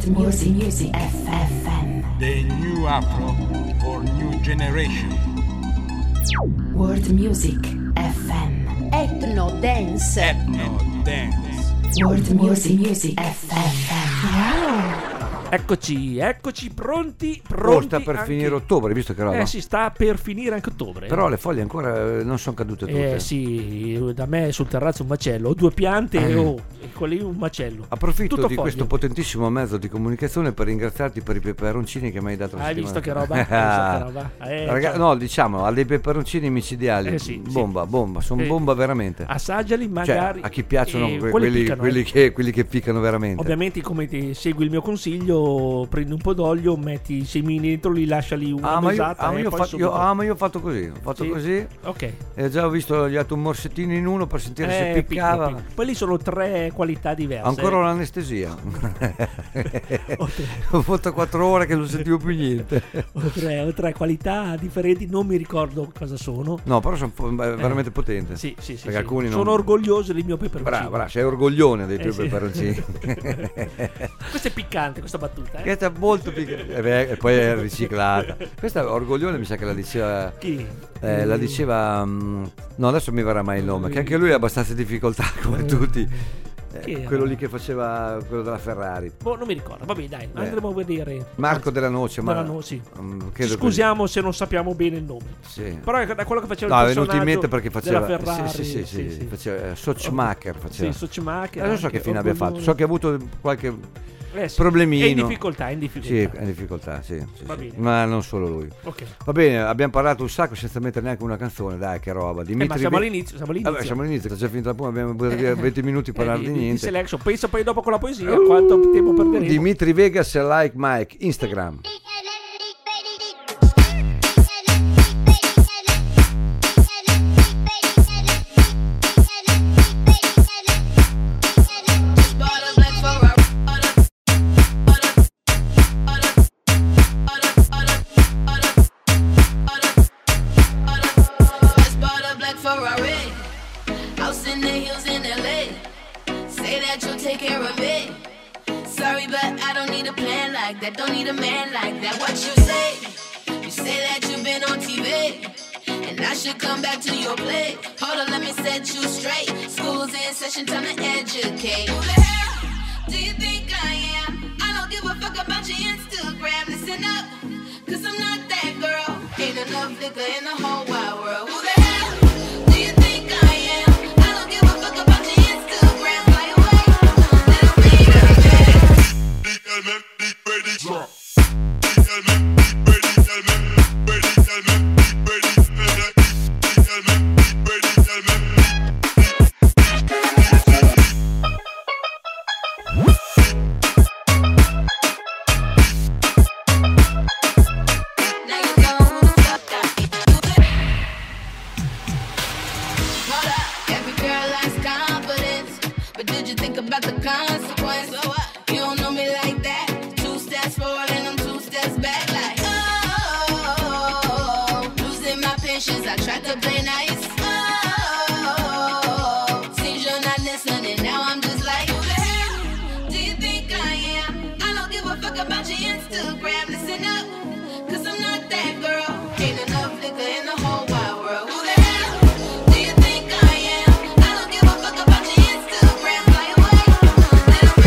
Music FM. The new Afro for new generation. World Music FM. Ethno Dance. Ethno Dance. World Music FM. Wow. Eccoci pronti. Sta per anche... finire ottobre, visto che roba. Si sta per finire anche ottobre. Però le foglie ancora non sono cadute tutte. Sì, da me sul terrazzo un macello. Ho 2 piante e quelli un macello. Approfitto Tutto di foglie. questo potentissimo mezzo di comunicazione per ringraziarti per i peperoncini che mi hai dato la Hai settimana visto che fa. roba? Ragazzi, no, diciamo, ha dei peperoncini micidiali. Sì. Bomba, sono bomba veramente. Assaggiali magari. Cioè, a chi piacciono quelli quelli che piccano veramente. Ovviamente, come ti segui il mio consiglio, prendi un po' d'olio, metti i semini dentro, li lasciali una mesata. Ma io ho fatto così. Così. Ok. E già ho visto, gli ho dato un morsettino in uno per sentire se piccava. Piccolo. Quelli sono 3 qualità diverse. Ancora l'anestesia. Ho fatto 4 ore che non sentivo più niente. Ho 3 qualità differenti, non mi ricordo cosa sono. No, però sono veramente potenti. Sì. Perché alcuni sono orgoglioso del mio peperoncino. Bravo, sei orgoglione dei tuoi peperoncini. Questa è piccante, questa battuta. Questa è molto piccante. E poi è riciclata. Questa orgoglione mi sa che la diceva. Chi? La diceva. No, adesso mi verrà mai il nome. Che anche lui ha abbastanza difficoltà come tutti. Quello lì che faceva quello della Ferrari. Non mi ricordo. Vabbè, dai, andremo a vedere. Marco Della Noce. Sì. Scusiamo se non sappiamo bene il nome. Sì. Però è da quello che faceva il personaggio. No, è venuto in mente perché faceva della Ferrari. Sì. Faceva Sochmacher. Sì, Sochmacher. Non so che fine abbia fatto. So che ha avuto qualche problemino. È in difficoltà. Sì, è in difficoltà, sì. Va bene. Ma non solo lui. Okay. Va bene, abbiamo parlato un sacco senza mettere neanche una canzone, dai, che roba. Ma siamo all'inizio. Vabbè, siamo all'inizio, sta già finita la puma, abbiamo buttato via 20 minuti per parlare di niente. Di selection. Pensa poi dopo con la poesia quanto tempo perderemo. Dimitri Vegas e Like Mike, Instagram. That don't need a man like that. What you say? You say that you've been on TV, and I should come back to your place. Hold on, let me set you straight. School's in session, time to educate. Who the hell do you think I am? I don't give a fuck about your Instagram. Listen up, cause I'm not that girl. Ain't enough liquor in the whole wide world. Who the hell do you think I am? I don't give a fuck about your Instagram. Fly away, little baby. Drop. I tried to play nice. Seems you're not listening. Now I'm just like, who the hell do you think I am? I don't give a fuck about your Instagram. Listen up, cause I'm not that girl. Ain't enough liquor in the whole wide world. Who the hell do you think I am? I don't give a fuck about your Instagram. Fly away, little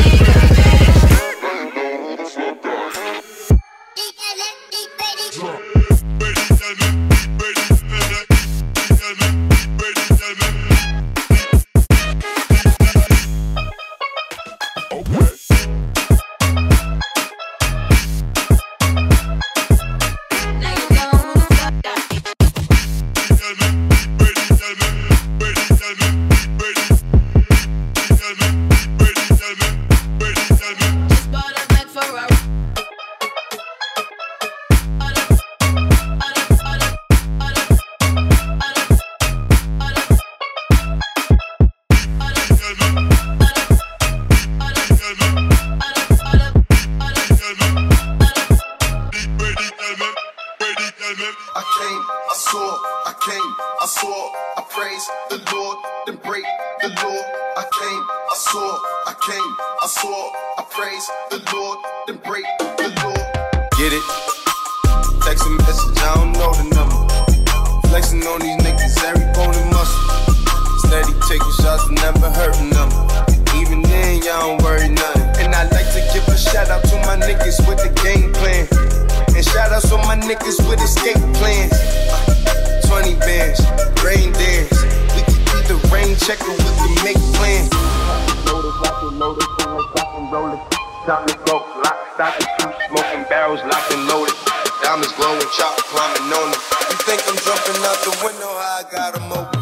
I saw, I came, I saw, I praise the Lord. then break the law. Get it? Text a message, I don't know the number. Flexing on these niggas, every bone and muscle. Steady taking shots, never hurting them. Even then, y'all don't worry nothing. And I like to give a shout out to my niggas with the game plan. And shout outs to my niggas with escape plans. 20 bands, rain dance. We can keep the rain checker, we can make plans. Loaded, rock and roll it. Time to go, lock, stock, and two smoking barrels, locked and loaded. Diamonds glowing, chop, climbing on them. You think I'm jumping out the window, how I got them open.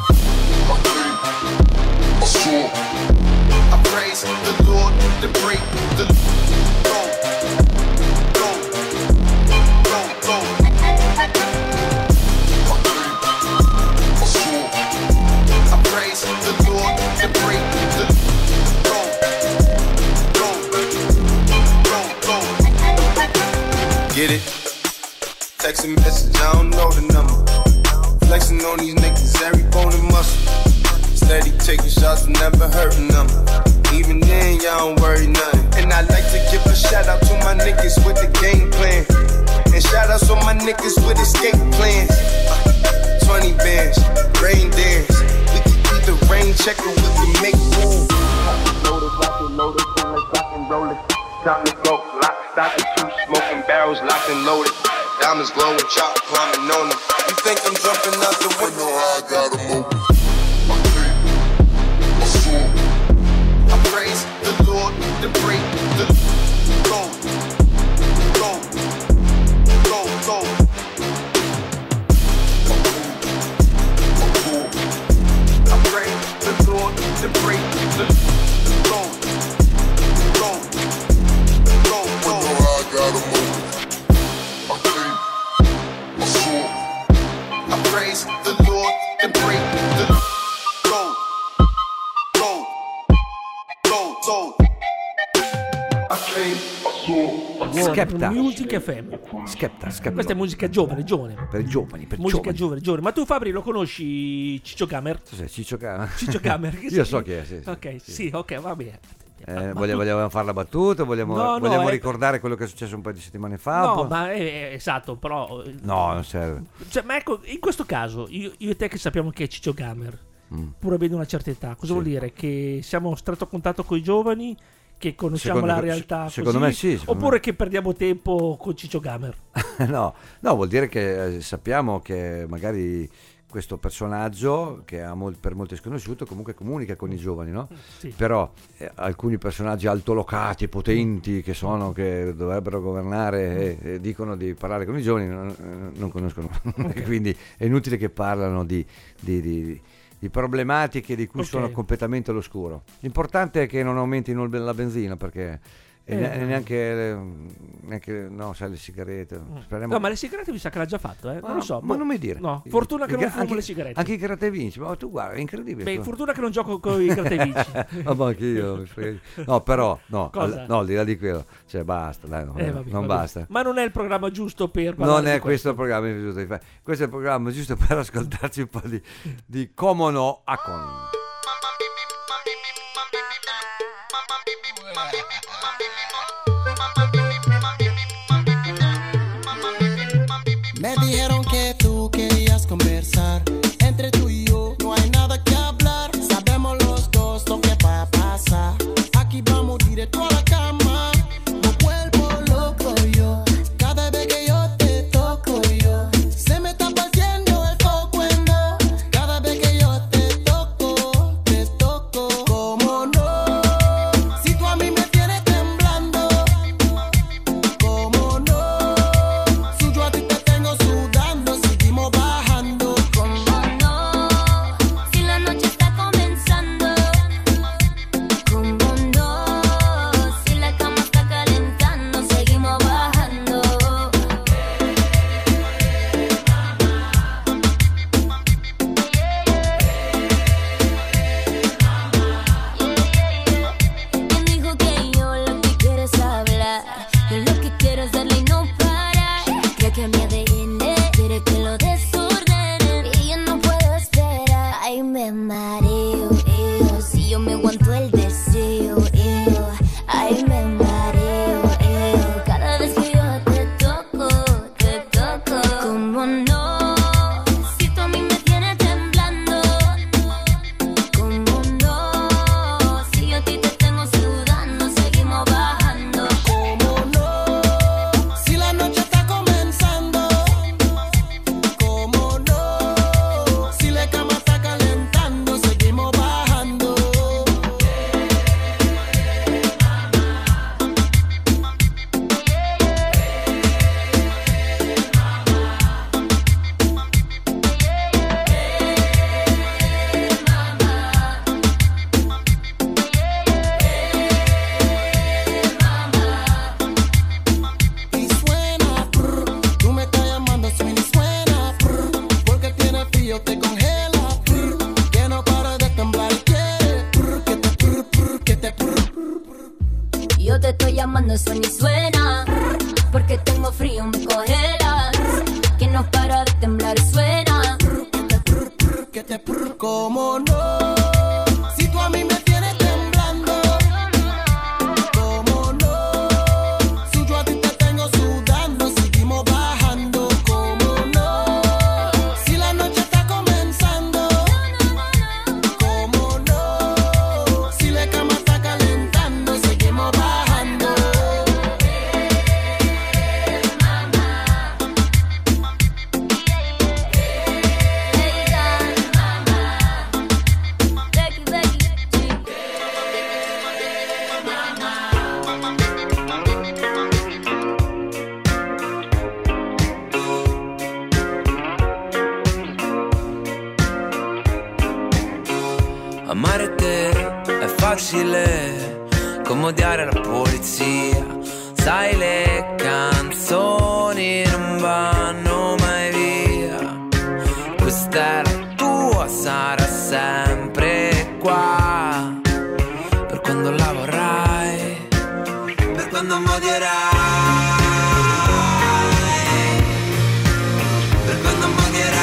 I praise the Lord, to break the go, go, go, go. I praise the Lord, to break the go, go, go, go. Get it? Text a message, I don't know the number. Flexing on these niggas, every bone and muscle. Steady taking shots, never hurting them. Even then, y'all don't worry nothing. And I like to give a shout out to my niggas with the game plan. And shout outs to my niggas with escape plans. 20 bands, rain dance. We can keep the rain checker, we can make moves. Loaded, feel like rock and roll it. Time to go, lock, stock, and two smoking barrels, locked and loaded. Diamonds glowing, chop, climbing on them. You think I'm jumping out the window? I got them open. I praise the Lord, to break the go, go, go, go. I praise the Lord, to break the go, go, go, go. I got him open. I praise the Lord, to break the go. Skepta Music FM. Skepta. Questa è musica giovane. Per i giovani. Musica giovane. Ma tu, Fabri, lo conosci Ciccio Gamer? Ciccio Gamer. Ciccio Gamer. Io so chi è, sì. Ok, sì, ok, va bene. Vogliamo fare la battuta? Vogliamo ricordare quello che è successo un paio di settimane fa? No, ma è esatto, però... No, non serve. Cioè, ma ecco, in questo caso, io e te che sappiamo che è Ciccio Gamer, pur avendo una certa età, cosa vuol dire? Che siamo a stretto contatto con i giovani, che conosciamo la realtà secondo così, me sì, oppure che perdiamo tempo con Ciccio Gamer? No, vuol dire che sappiamo che magari questo personaggio che per molti è sconosciuto comunque comunica con i giovani, no? Sì. Però alcuni personaggi altolocati, potenti, che dovrebbero governare e dicono di parlare con i giovani non conoscono. Okay. Quindi è inutile che parlano di problematiche di cui sono completamente all'oscuro. L'importante è che non aumentino la benzina, perché neanche no, sai, le sigarette. Speriamo. No, ma le sigarette mi sa che l'ha già fatto, non lo so. Ma non mi dire. No, fortuna che non fumo le sigarette. Anche i gratta e vinci, ma tu guarda, è incredibile. Beh, fortuna che non gioco con i gratta e vinci. Ma anche io. No, però no, cosa? Al di là di quello, cioè basta, dai, non basta. Ma non è il programma giusto per parlare. Non è questo il programma giusto. Questo è il programma giusto per ascoltarci un po' di Komono Akon. Me dijeron que tú querías conversar. Entre tú y yo no hay nada que hablar. Sabemos los dos lo que va a pasar. Aquí vamos directo a la cama. Me vuelvo loco yo. Cada vez que yo te toco yo. Se me está partiendo el foco en dos. Cada vez que yo te toco. Cuando te estoy llamando suena y suena. Porque tengo frío, me congelas. Que no para de temblar y suena. Que te como no. Si tú a mí me tienes temblando. Como no. Si yo a ti te tengo sudando. Seguimos bajando. Como no. Si la noche está comenzando. Como no. Si la cama está calentando. Seguimos bajando. Amare te è facile come odiare la polizia. Sai, le canzoni non vanno mai via. Questa è la tua, sarà sempre qua. Per quando la vorrai, per quando mi odierai. Per quando mi odierai.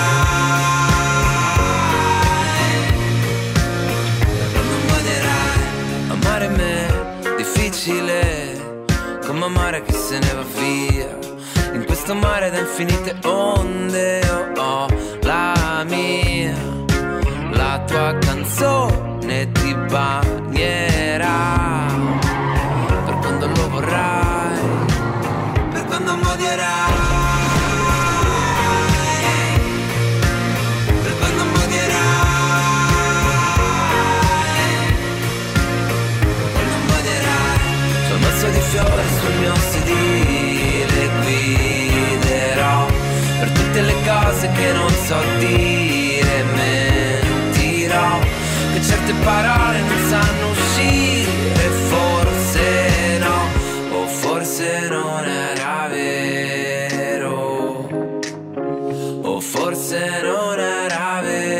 Amare me, difficile, come amare chi se ne va via. In questo mare da infinite onde io ho la mia. La tua canzone ti bagnerà. Per quando lo vorrai, per quando mi odierai. Per quando mi odierai. Di fiori sul mio sedile guiderò per tutte le cose che non so dire, mentirò che certe parole non sanno uscire, forse no, o forse non era vero, o forse non era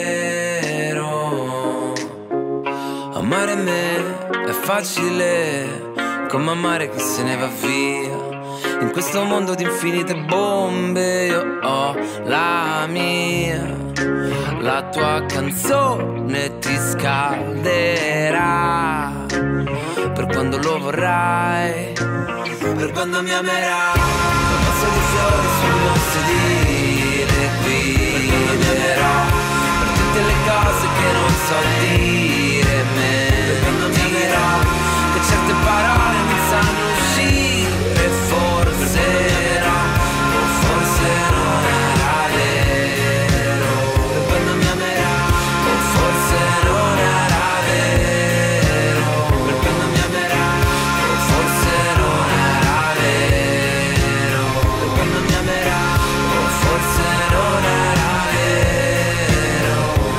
vero. Amare me è facile come amare chi se ne va via. In questo mondo di infinite bombe io ho la mia. La tua canzone ti scalderà. Per quando lo vorrai, per quando mi amerai. Un mazzo di fiori sul mio sedile guiderò per tutte le cose che non so dire, mentirò che certe parole non sanno uscire, forse no, o forse non era vero. Per quando mi amerai, o forse non era vero. Per quando mi amerai, o forse non era vero. Per quando mi amerai, o forse non era vero.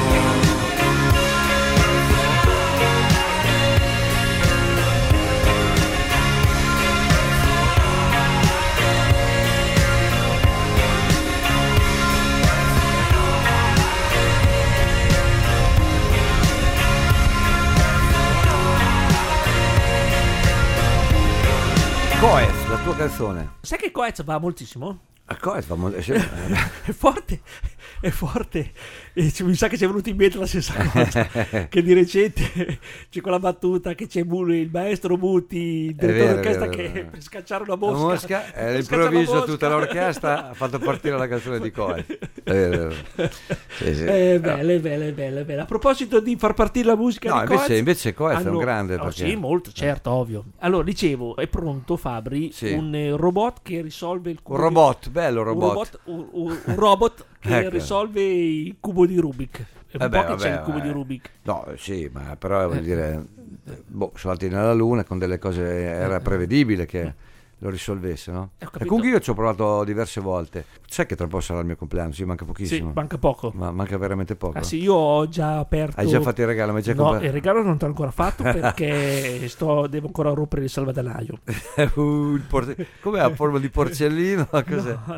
Coez, la tua canzone. Sai che Coez va moltissimo? A Coez va molto. È forte, è forte. E mi sa che ci è venuto in mente la stessa cosa. Che di recente c'è quella battuta che c'è il maestro Muti, il direttore d'orchestra, che per scacciare una mosca. La mosca, all'improvviso tutta l'orchestra ha fatto partire la canzone di Coez. Sì, sì. Belle. A proposito di far partire la musica di Coez, invece Coez è un grande. Perché... Sì, molto, certo, ovvio. Allora, dicevo, è pronto, Fabri, un robot che risolve il cubo. Un robot, bello robot. Un robot che ecco. risolve il cubo di Rubik. È un po' che c'è il cubo di Rubik. No, sì, ma però vuol dire, sono andati nella luna con delle cose, era prevedibile che lo risolvesse, no? E comunque io ci ho provato diverse volte. Sai che tra un po' sarà il mio compleanno? Sì, manca pochissimo. Sì, manca poco. Ma manca veramente poco. Ah sì, io ho già aperto. Hai già fatto il regalo? Ma no, il regalo non te l'ho ancora fatto perché devo ancora rompere il salvadanaio. Com'è a forma di porcellino? Cos'è? No.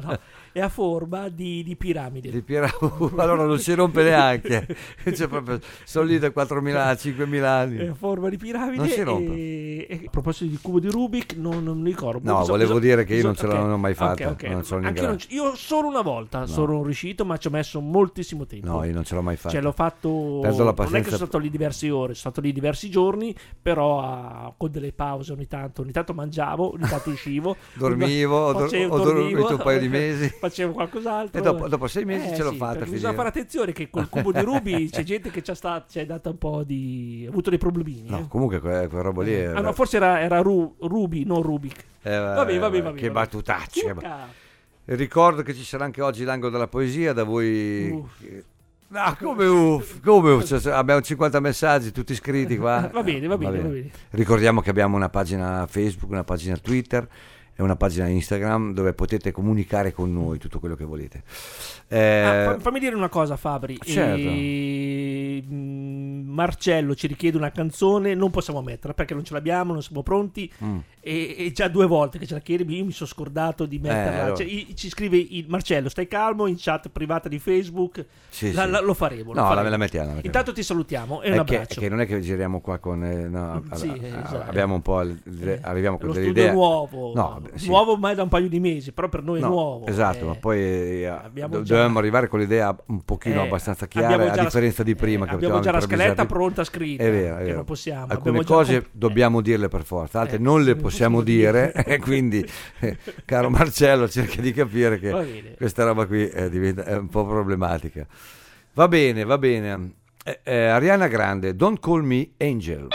è a forma di piramide. Allora non si rompe neanche. Cioè, proprio, sono lì da 4.000, 5.000 anni. È a forma di piramide. Non si rompe. E a proposito di cubo di Rubik, non ricordo. No, volevo dire che io non ce l'ho mai fatta. Non sono io solo una volta sono riuscito, ma ci ho messo moltissimo tempo. No, io non ce l'ho mai fatta. L'ho fatto. Perdo la non è che pazienza. sono stato lì diverse ore, sono stato lì diversi giorni, però con delle pause ogni tanto mangiavo, ogni tanto uscivo. Dormivo, ho dormito un paio di mesi. Facevo qualcos'altro. E dopo 6 mesi ce l'ho fatta. Bisogna fare attenzione che col cubo di Ruby c'è gente che ci è data un po' di. Ha avuto dei problemini. No, comunque quella roba lì. No, forse era Ruby, non Rubik. Vabbè. Che battutacci. Ricordo che ci sarà anche oggi l'angolo della poesia da voi. No, come uff. Cioè, abbiamo 50 messaggi tutti iscritti qua. Va bene. Ricordiamo che abbiamo una pagina Facebook, una pagina Twitter e una pagina Instagram dove potete comunicare con noi tutto quello che volete. Fammi dire una cosa, Fabri. Certo. Marcello ci richiede una canzone, non possiamo metterla perché non ce l'abbiamo, non siamo pronti. E già 2 volte che ce la chiede, io mi sono scordato di metterla. Allora. Ci scrive Marcello, stai calmo, in chat privata di Facebook. Sì. Lo faremo. La mettiamo. Intanto ti salutiamo e un abbraccio. Che non è che giriamo qua con esatto. abbiamo un po' arriviamo con lo delle studio idee nuovo. Nuovo ormai da un paio di mesi, però per noi è nuovo. Esatto, ma poi dovevamo arrivare con l'idea un pochino abbastanza chiara, a differenza di prima. Che abbiamo già la scaletta pronta scritta. È vero. Che non possiamo. Alcune cose dobbiamo dirle per forza, altre non le possiamo dire. E quindi, caro Marcello, cerca di capire che questa roba qui diventa un po' problematica. Va bene. Ariana Grande, Don't Call Me Angel.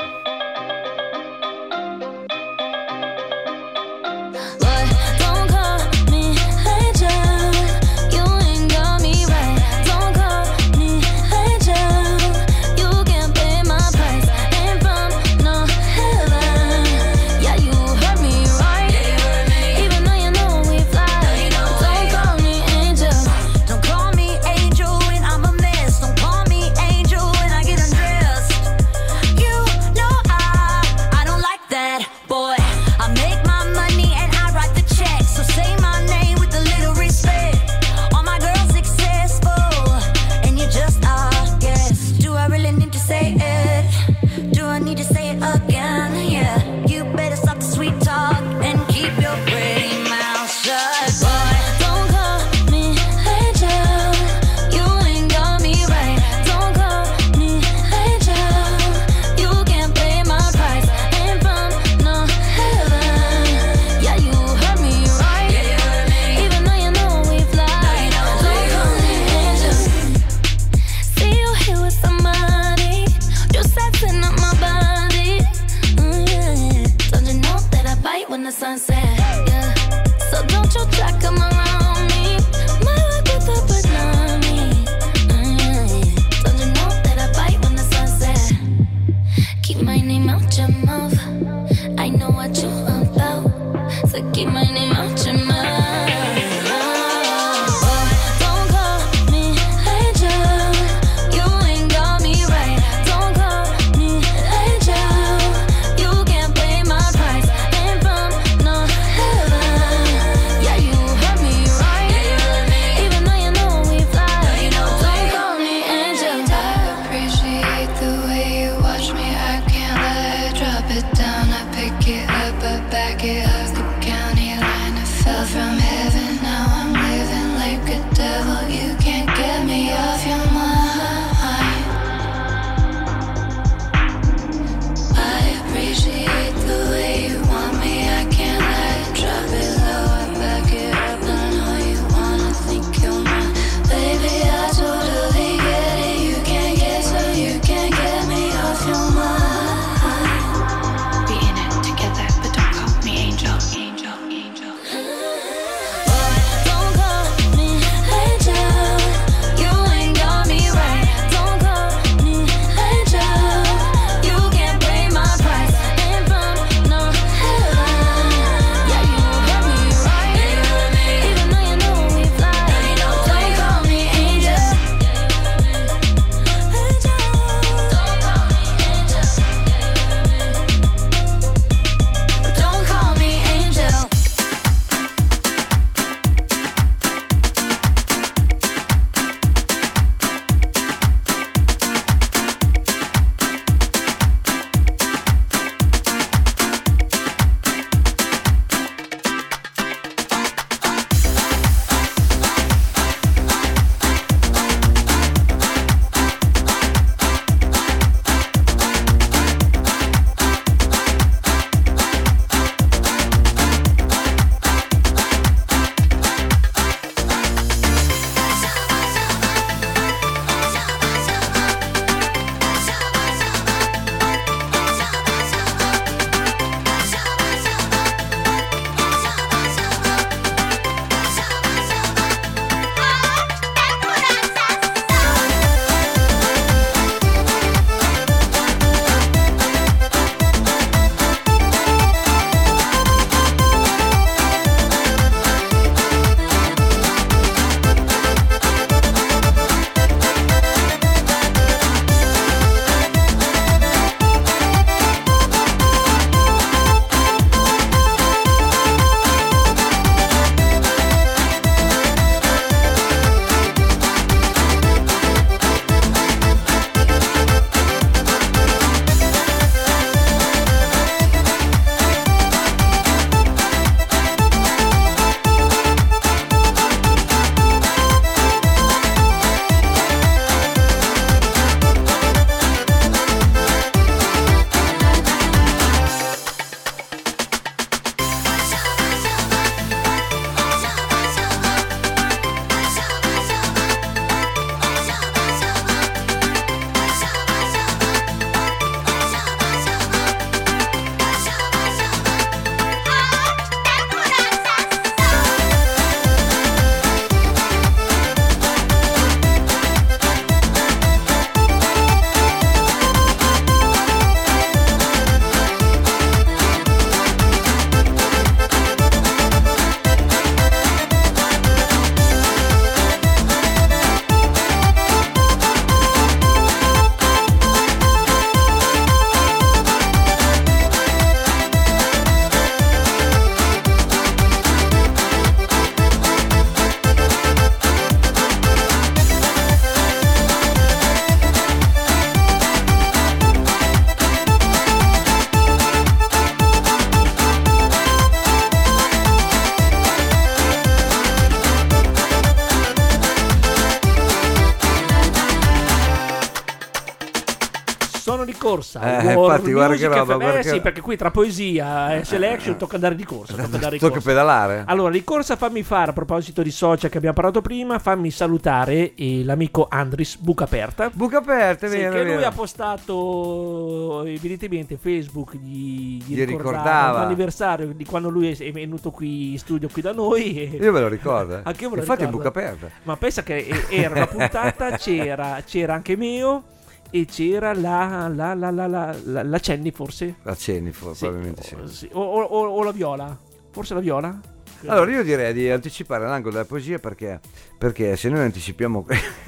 sono di corsa. Infatti, guarda che roba, FM. Sì, perché qui tra poesia e selection tocca andare di corsa. Tocca pedalare. Allora, di corsa fammi fare, a proposito di social che abbiamo parlato prima, fammi salutare l'amico Andris Bucaperta. Bucaperta, sì, vero, che vero. lui ha postato evidentemente Facebook gli ricordava l'anniversario di quando lui è venuto qui in studio qui da noi. Io me lo ricordo. Anche io me lo Infatti ricordo. è Bucaperta. Ma pensa che era una puntata, c'era anche Meo e c'era la Cenni forse? La Cenni probabilmente sì. Sì. O la Viola? Forse la Viola? Allora io direi di anticipare l'angolo della poesia perché se noi anticipiamo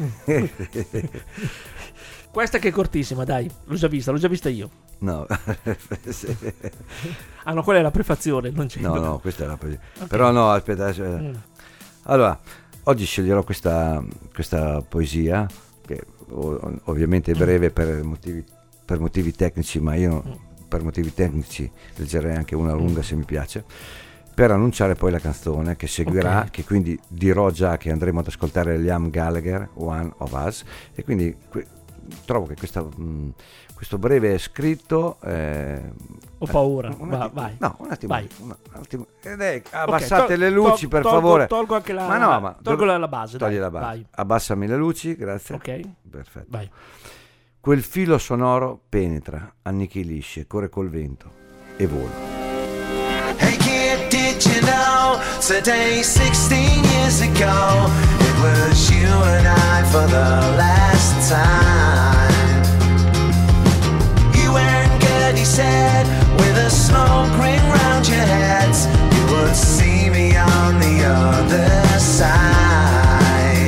questa che è cortissima, dai, l'ho già vista io. No. Sì. Ah no, quella è la prefazione, non c'è. No, questa è la poesia. Okay. Però no, aspetta. Allora, oggi sceglierò questa poesia che ovviamente è breve per motivi tecnici, ma io per motivi tecnici leggerei anche una lunga se mi piace, per annunciare poi la canzone che seguirà, okay. Che quindi dirò già che andremo ad ascoltare Liam Gallagher, One of Us, e quindi trovo che questo breve scritto ho paura. Vai. No, un attimo. Vai. Un attimo. Abbassate le luci per favore. Tolgo anche tolgo la base. Togli la base. Vai. Abbassami le luci, grazie. Ok. Perfetto. Vai. Quel filo sonoro penetra, annichilisce, corre col vento e vola. Hey kid, did you know today 16 years ago it was you and I for the last time. You weren't good, he said, with a smoke ring round your heads. You would see me on the other side.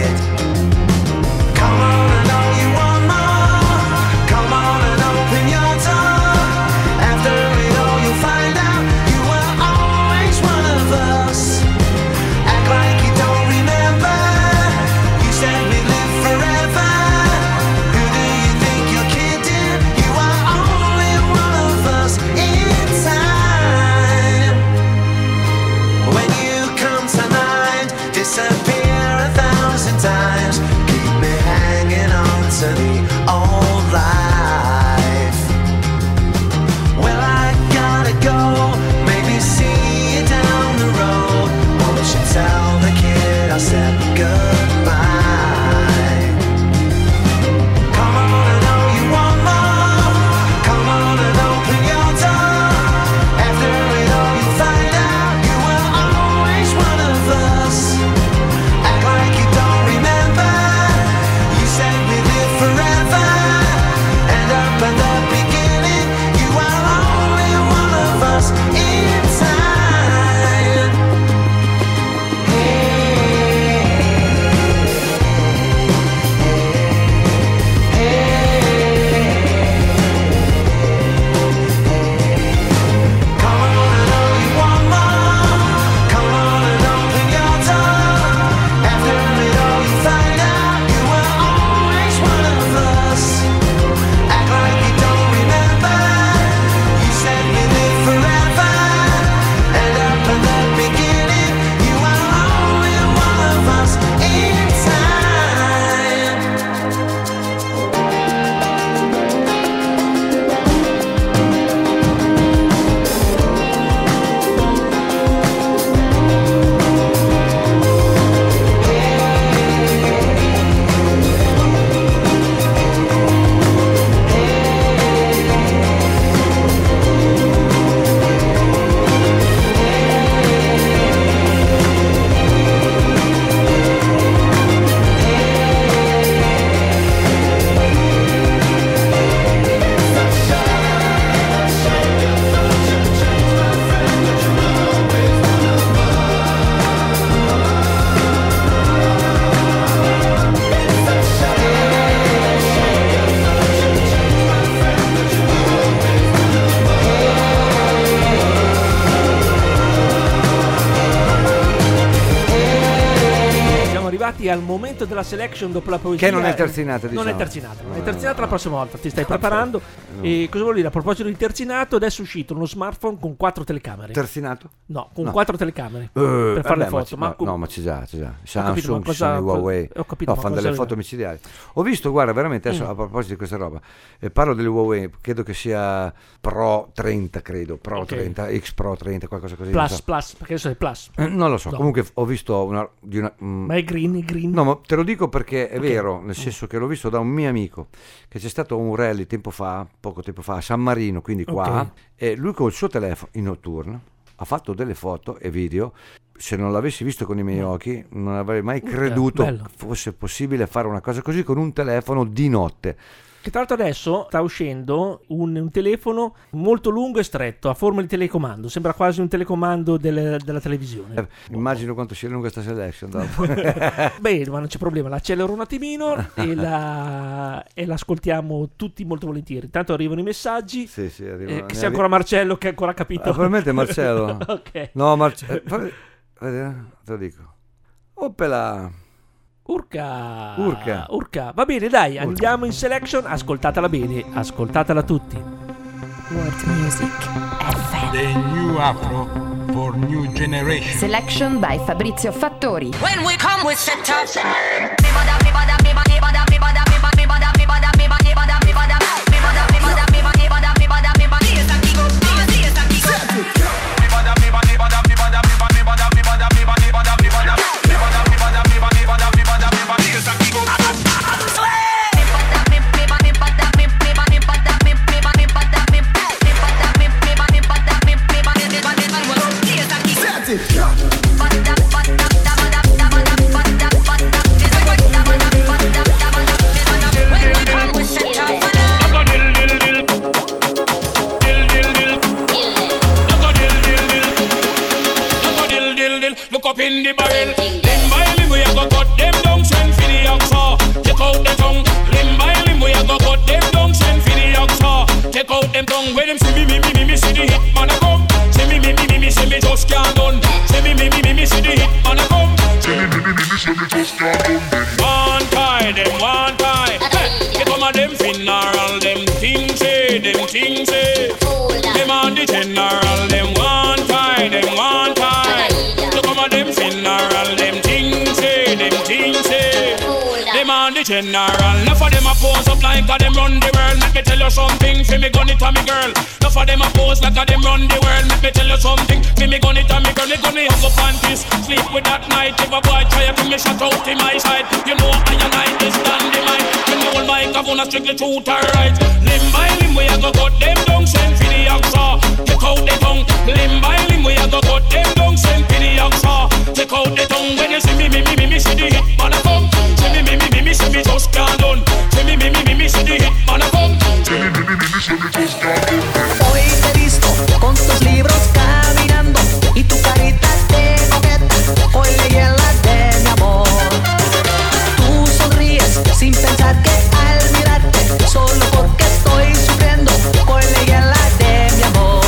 Come on, I know you want more. Come on and open your door. After it all you'll find out you were always one of us. Act like you don't remember. You said we live forever. Who do you think you're kidding? You are only one of us in time. When you come to mind, disappear 1,000 times. Keep me hanging on to the old life. Well, I gotta go, maybe see you down the road. Won't you tell the kid I said goodbye? Come on, I know you want more. Come on and open your door. After it all you find out you were always one of us. Act like you don't remember. You said we live forever. arrivati al momento della selection dopo la poesia. Che non è terzinata, diciamo. Non è terzinata la prossima volta, ti stai preparando. E cosa vuol dire? A proposito di terzinato, adesso è uscito uno smartphone con 4 telecamere. Terzinato? No, con 4 telecamere per fare le foto. Ma c'è già. Samsung, Sony, Huawei. Ho capito, fanno delle foto micidiali. Ho visto, guarda, veramente adesso a proposito di questa roba, parlo delle Huawei, credo che sia Pro 30, Pro 30, X Pro 30, qualcosa così. Plus, perché adesso è Plus. Non lo so, comunque ho visto ma è green. No, ma te lo dico perché è vero, nel senso che l'ho visto da un mio amico, che c'è stato un rally poco tempo fa a San Marino, quindi qua, e lui col suo telefono in notturno ha fatto delle foto e video. Se non l'avessi visto con i miei occhi non avrei mai creduto fosse possibile fare una cosa così con un telefono di notte. Che tra l'altro adesso sta uscendo un telefono molto lungo e stretto, a forma di telecomando, sembra quasi un telecomando della televisione. Immagino quanto sia lunga questa selection dopo. Bene, ma non c'è problema, l'accelero un attimino e l'ascoltiamo tutti molto volentieri. Intanto arrivano i messaggi. Sì, arrivano. Che sia ancora Marcello che ha ancora capito. Probabilmente Marcello. Ok. No, Marcello. Te lo dico. Oppela. Urca. Va bene, dai, andiamo in selection. Ascoltatela bene, ascoltatela tutti. World Music FM. The new Afro for new generation. Selection by Fabrizio Fattori. When we come with set up. Look up in the barrel. Limb by limb we a go cut them down. Send for the oxa. Take out the tongue. Limb by limb we a go cut them down. Send for the oxa. Take out them tongue. When them see me see the hit man a come. See me see me just can't done. See me see the hit man a come. See me see me just can't done. One tie them one tie. Get some of them funeral. Them things say. Them on the general. Them one tie. Them one tie. Them funeral, them things say. Them on the general. Enough of them a pose up like a them run the world. Let me tell you something, fi me gun it a me girl. Enough of them a pose like a them run the world. Let me tell you something, fi me gun it a me girl. Me gunny hang up panties, sleep with that night. If a boy try to me shut out in my side, you know I and I is dynamite. When the whole mic have on a strictly truth or right. Limb by limb we a go cut them down. Send for the oxa, take out the tongue. Limb by limb we a go cut them down. Send for the oxa, take out the tongue. When you see me see the hit man a come. See me see me just can't done. See me see the hit man a come. See me see me just can't done. Hoy te he visto con tus libros caminando y tu carita de coqueta. Hoy leí en la de mi amor. Tú sonríes sin pensar que al mirarte solo porque estoy sufriendo. Hoy leí en la de mi amor.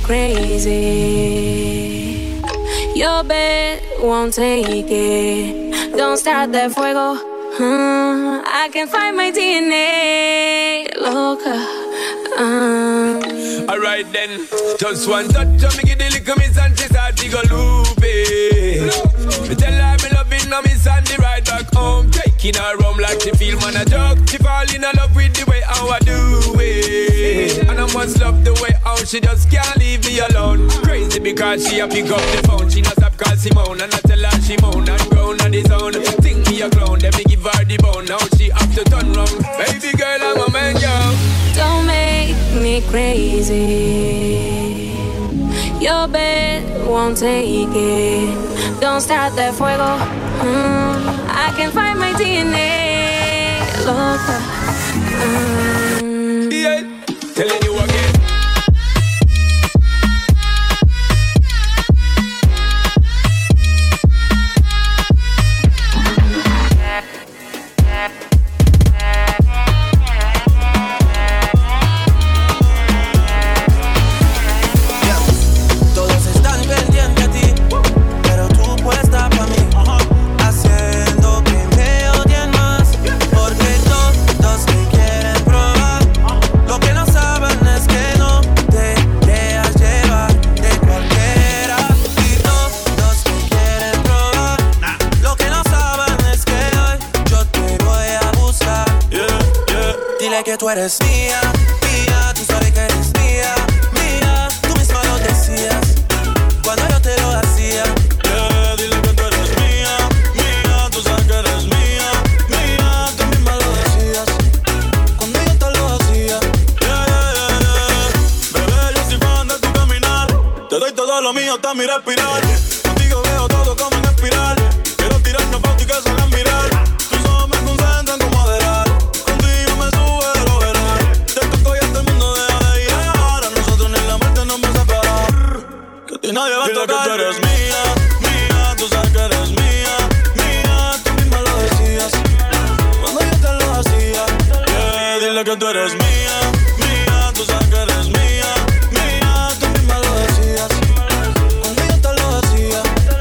crazy. Your bed won't take it. Don't start that fuego. I can find my DNA. Loca. Alright then, just one touch of me give the little miss and she start to go loopy. Me tell her me loving her miss and the ride back home. Taking her home like she feel man a joke. She fall in love with the way how I do it. And I must love the way how she just can't leave me alone. Crazy because she a pick up the phone. She not stop call Simone and I tell her she moan and groan on the zone. Think me a clown, then me give her the bone. Now she have to turn round. Baby girl I'm a man, yo. Don't make me crazy. Your bed won't take it. Don't start that fuego. I can find my DNA. Loca. Yeah, telling you again. Que tú eres mía, mía, tú sabes que eres mía, mía, tú misma lo decías cuando yo te lo hacía. Yeah, dile que tú eres mía, mía, tú sabes que eres mía, mía, tú misma lo decías cuando yo te lo hacía. Yeah, yeah, yeah, yeah. Bebé, yo soy fan de tu caminar, te doy todo lo mío hasta mi respirar. Contigo veo todo como en espiral, quiero tirarme fotos y que se hagan mirar. Tus ojos me concentran como adelar. Y nadie va a tocar. Dile que tú eres mía, mía, tú sabes que eres mía, mía, tú misma lo decías cuando yo te lo hacía. Yeah, dile que tú eres mía, mía, tú sabes que eres mía, mía, tú misma lo decías cuando yo te lo hacía.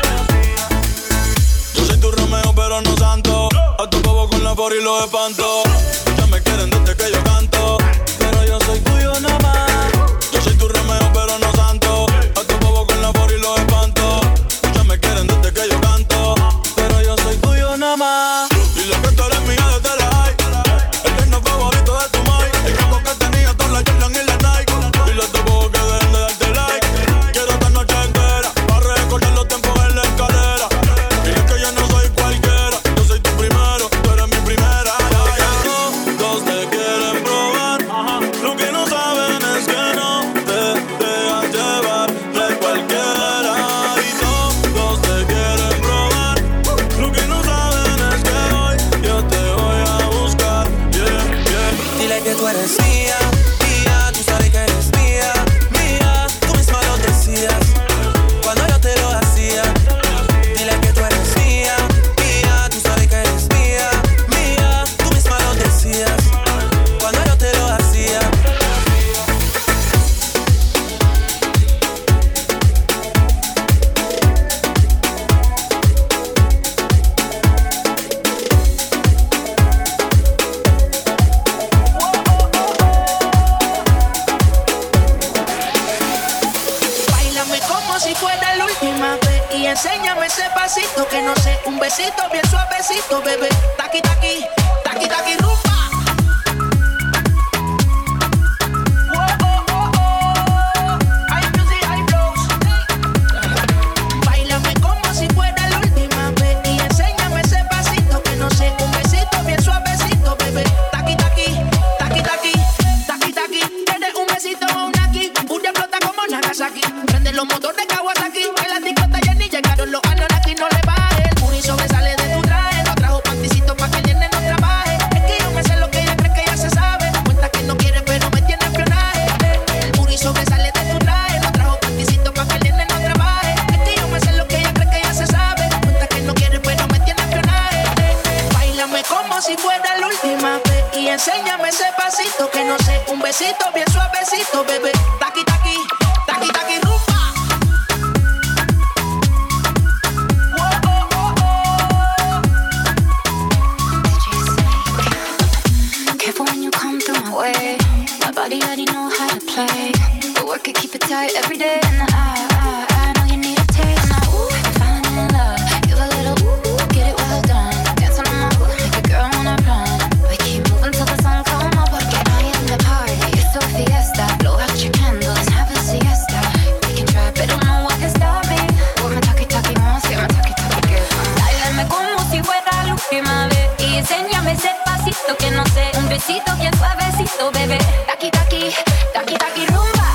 Yo soy tu Romeo pero no santo, a tu bobo con la por y los espanto. Ya me quieren desde que yo canto, pero yo soy tuyo nada más. Yo soy tu Romeo pero no santo, y los espanto. Muchas me quieren desde que yo canto, pero yo soy tuyo nada más. Dile que tú eres mía desde la high, el reino favorito de tu mai. El campo que tenía toda la Jordan y la Nike. Dile a tu bobo que dejen de darte like. Quiero esta noche entera para recordar los tiempos en la escalera. Dile que yo no soy cualquiera, yo soy tu primero, tú eres mi primera. Todos te quieren probar, lo que no saben es que no te dejan llevar de cualquiera. Tú eres mía, mía, tú sabes que eres mía, mía, tú misma lo decías cuando yo te lo hacía. Dile que tú eres mía, mía, tú sabes que eres mía, mía, tú misma lo decías cuando yo te lo hacía. Enséñame ese pasito que no sé, un besito bien suavecito, bebé. Taqui, taqui, taqui, taqui, rumba. Báilame como si fuera la última vez y enséñame ese pasito que no sé, un besito bien suavecito, bebé. Taqui, taqui, taqui, taqui, taqui, taqui. Tienes un besito o un aquí, una explota como Nagasaki. Prende los motores de Kawasaki, en la discota ya ni llegaron los Anunnaki, no le baje. El puri sobresale de tu traje, no trajo panticito pa' que el nene no trabaje. Es que yo me sé lo que ella cree que ya se sabe. Cuenta que no quiere pero me tiene espionaje. El puri sobresale de tu traje, no trajo panticito pa' que el nene no trabaje. Es que yo me sé lo que ella cree que ya se sabe. Cuenta que no quiere pero me tiene espionaje. Báilame como si fuera la última vez y enséñame ese pasito que no sé, un besito bien suavecito, bebé. Taqui, taqui, taqui, taqui. how to play, but work it, keep it tight every day. And I know you need a taste. And I'm falling in love, give a little get it well done. Dancing on my make a girl wanna run. We keep moving till the sun come up, porque I am the party. It's a fiesta, blow out your candles, have a siesta. We can try, but don't know what can stop me. With my talkie-talkie, vamos a hacer my talkie-talkie girl. Dáleme como si fuera la última vez y enséñame ese pasito que no sé, un besito bien suavecito, bebé. Taki-taki, taki-taki rumba.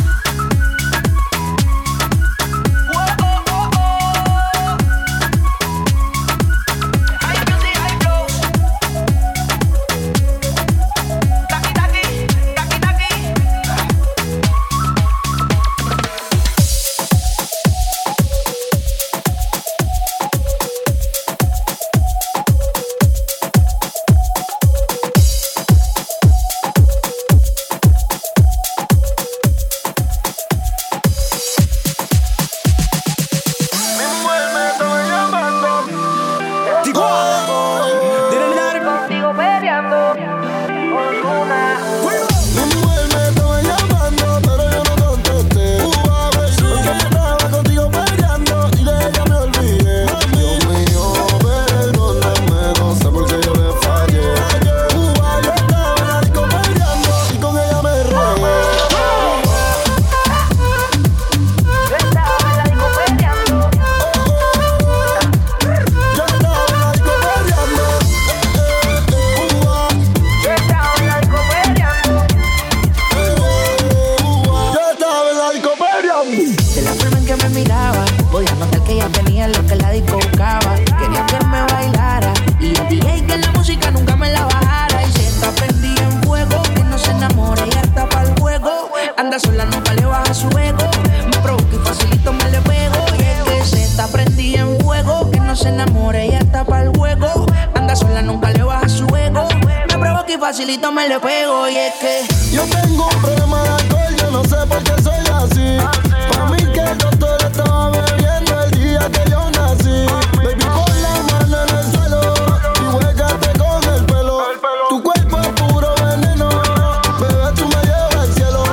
Facilito me le pego y es que yo tengo un problema de alcohol, yo no sé por qué soy así. Pa' mí que el doctor estaba bebiendo el día que yo nací. Baby, pon la mano en el suelo y huégate con el pelo. Tu cuerpo es puro veneno, bebé, tú me llevas al cielo.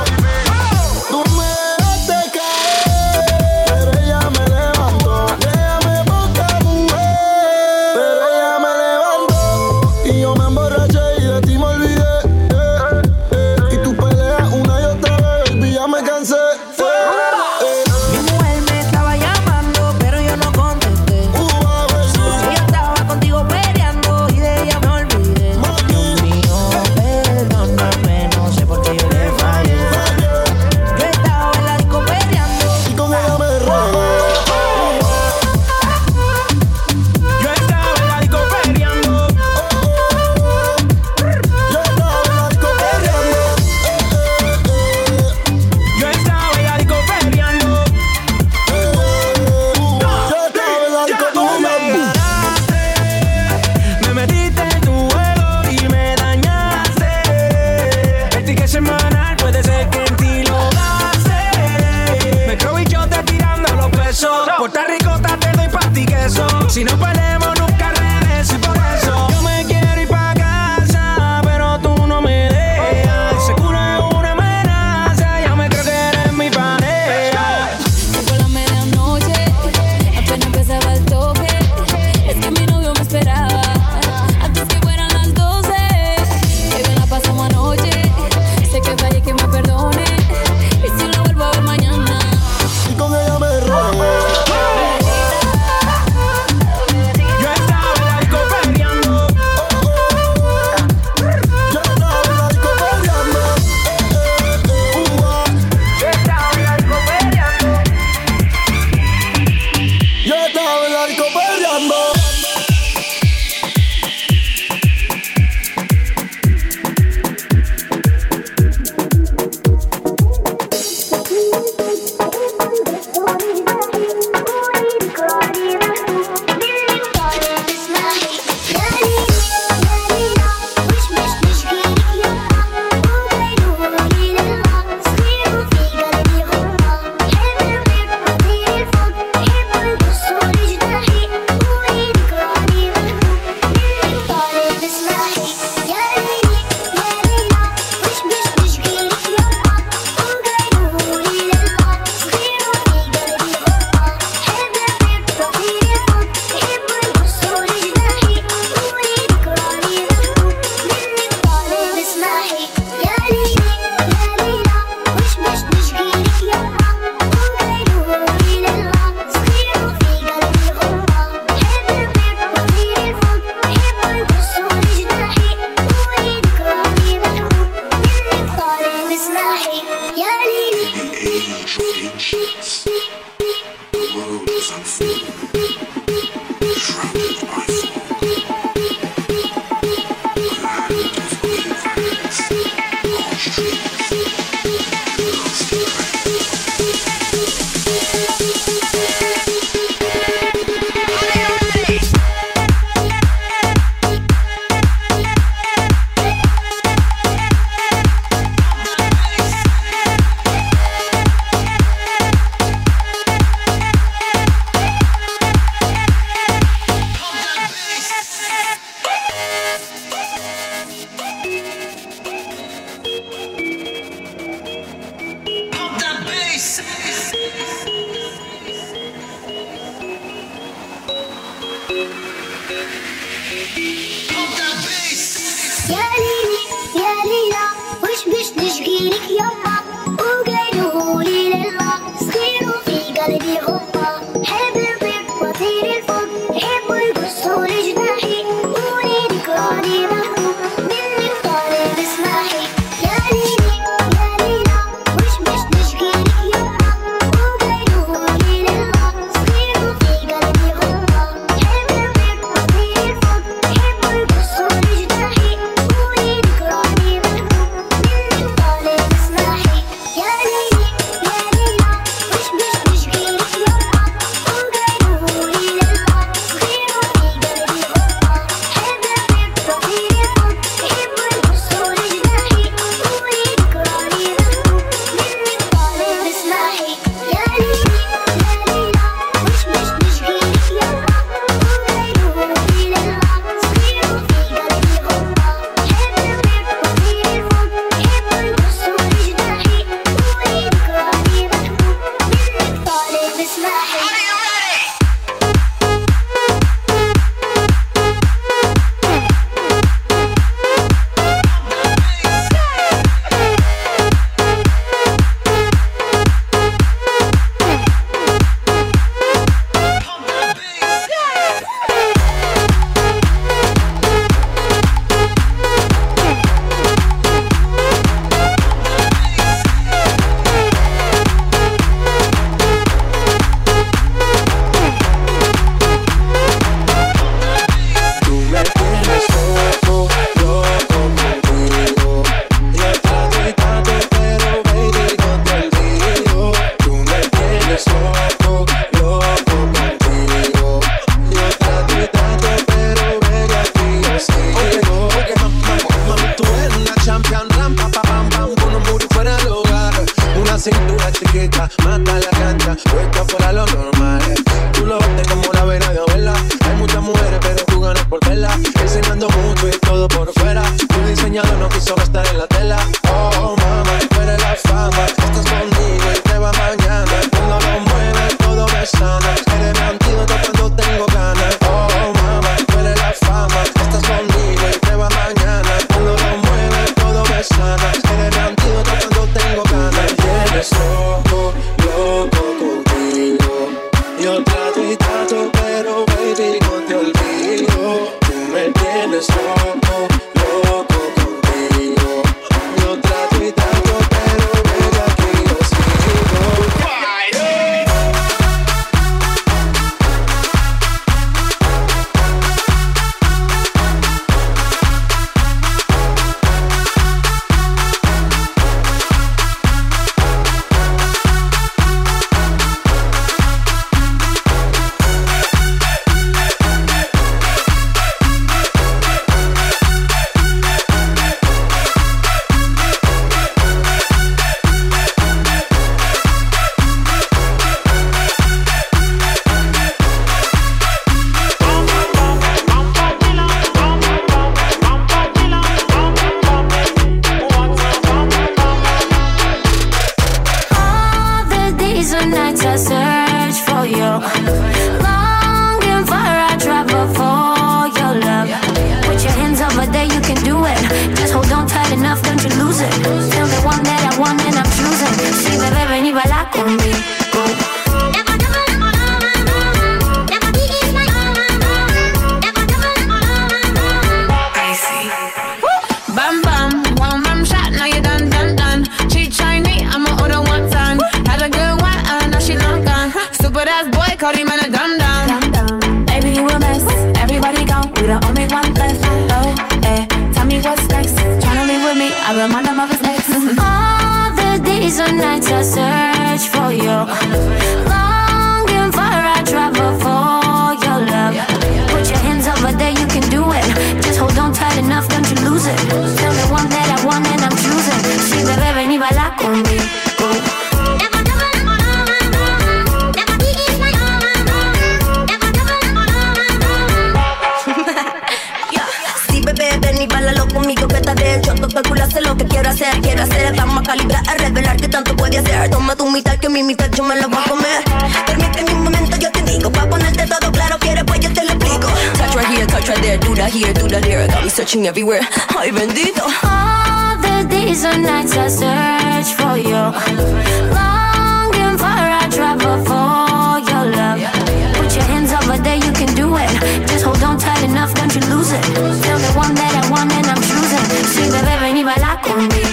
Tú me dejaste caer, pero ella me levantó. Déjame poca mujer, pero ella me levantó. Y yo me emborraché y de ti me olvidé. Y tú peleas una y otra vez, baby, ya me cansé. mi mujer me estaba llamando, pero yo no contesté. Ella estaba contigo peleando y de ella me olvidé. Dios mío, perdóname, no sé por qué yo le fallé. Yo estaba en la disco peleando y con ella me regué. Yo estaba en la disco peleando. Yo estaba en la disco peleando. Yo estaba en la disco peleando. Yo estaba en la disco Tú me ganaste, me metiste en tu juego y me dañaste. El ticket semanal puede ser que en ti lo gaste. Me creo bichote tirando los pesos. Puerto Rico te doy pa' ti queso. Si no peleamos nunca regreso y por eso yo me quiero ir pa' casa, pero tú no me dejas. Seguro es una amenaza, ya me creo que eres mi pareja. Llegó la medianoche, apenas empezaba el toque. Es que mi novio me esperaba antes que fueran las 12. Que bien la pasamos anoche, sé que fallé, que me perdone. بسمعي يا ليلي Bam bam, one bam shot, now you done done done. Cheat days and nights I search for you. Longing for I travel for your love. Put your hands over there, you can do it. Just hold on tight enough, don't you lose it. Tell the one that I want and I'm choosing. Si bebé, ven y baila conmigo. Ven y bailalo conmigo que está de hecho. Todo el culo hace lo que quiero hacer. Vamos a calibrar, a revelar que tanto puede hacer. Toma tu mitad que mi mitad yo me la voy a comer. Permite mi momento, yo te digo. Pa' ponerte todo claro, quieres pues yo te lo explico. Touch right here, touch right there. Do that here, do that there. Got me searching everywhere. Ay, bendito. All the days and nights I search for you. Longing for I travel for your love. Put your hands over there, you can do it. Just hold on tight enough, don't you lose it. Tell the one that I want and I'm choosing. Si bebé, ven y baila conmigo.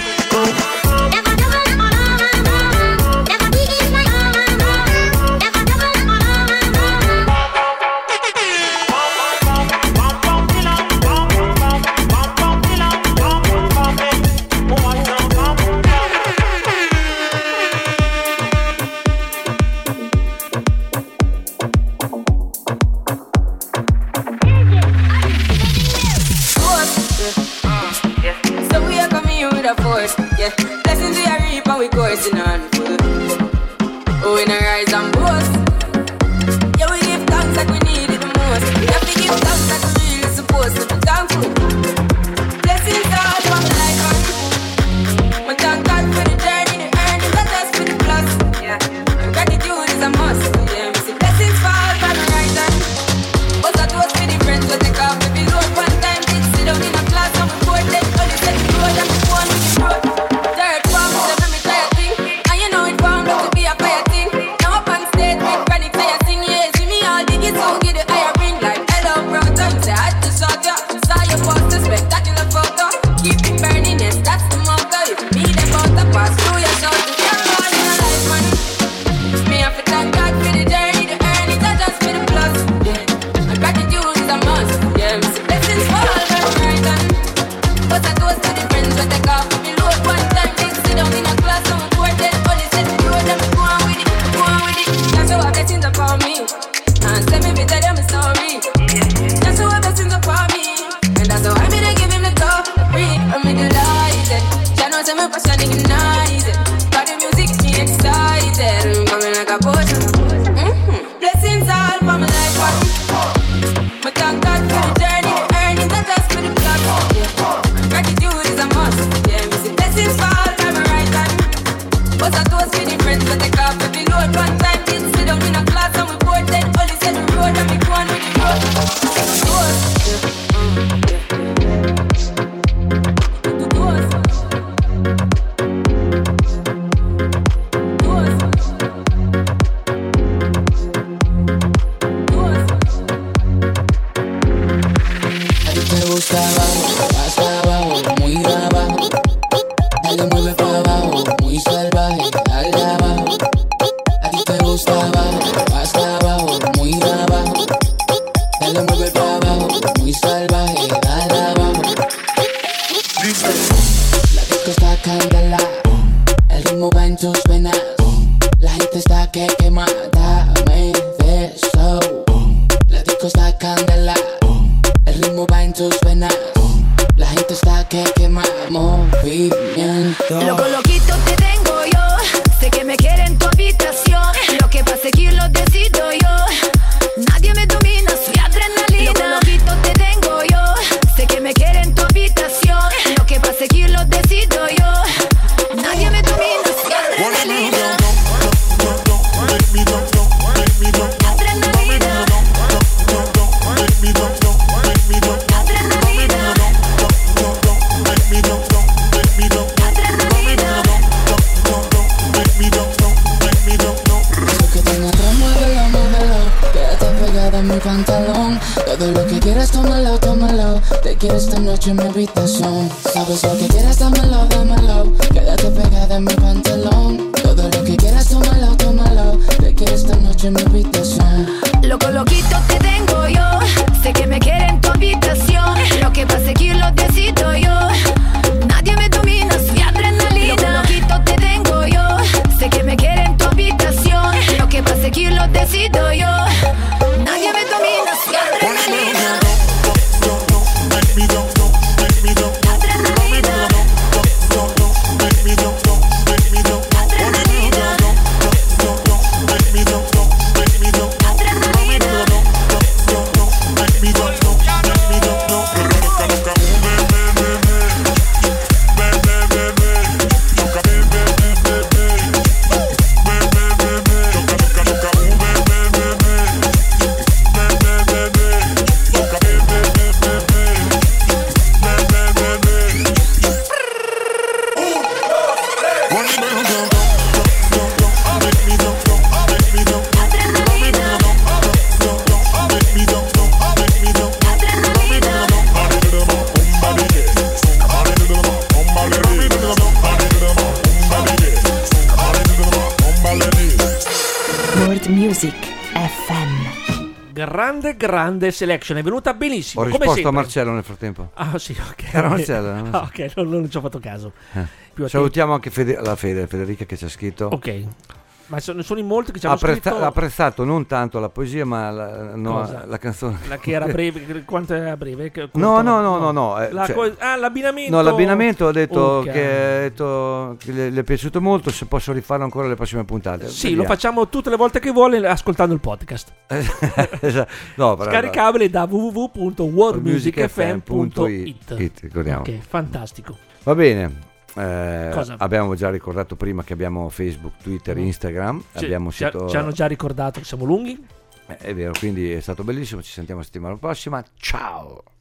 Yeah, blessings we are reap and we coursing on full. Oh, we not rise and boast. Yeah, we give thanks like we need it the most. We have to give thanks like we really supposed to be thankful. Blessings all from life and we thank God for the journey, the earnings, not just for the plus. Yeah, and gratitude is a must. Yeah, we see blessings fall from the right hand. But that was for the friends we take off every load one time. Did sit down in a class and we board them. Only set the road and the one with the road. Todo lo que quieras, tómalo, tómalo. Te quiero esta noche en mi habitación. Sabes lo que quieras, dámelo, dámelo. Quédate pegada en mi pantalón. Todo lo que quieras, tómalo, tómalo. Te quiero esta noche en mi habitación. Loco, loquito te tengo yo. Sé que me quiere en tu habitación. Lo que pasa aquí lo decido yo. Nadie me domina, soy adrenalina. Loco, loquito te tengo yo. World Music FM. Grande selection, è venuta benissimo. Ho come risposto a sempre. Marcello nel frattempo. Ah sì, ok. Era Marcello? Ah, ok, non ci ho fatto caso. Più Salutiamo anche Federica che ci ha scritto. Ok. Ma sono in molti che ci Ha hanno scritto... apprezzato non tanto la poesia, ma la canzone. La che era breve, quanto era breve? No. L'abbinamento. No, l'abbinamento ha detto Ok. che le è piaciuto molto. Se posso rifarlo ancora le prossime puntate. Sì, lo facciamo tutte le volte che vuole ascoltando il podcast. No, però, Scaricabile da www.worldmusicfm.it. Ricordiamo. Ok, fantastico. Va bene. Cosa? Abbiamo già ricordato prima che abbiamo Facebook, Twitter, Instagram. Abbiamo ci hanno già ricordato che siamo lunghi. È vero, quindi è stato bellissimo. Ci sentiamo la settimana prossima. Ciao.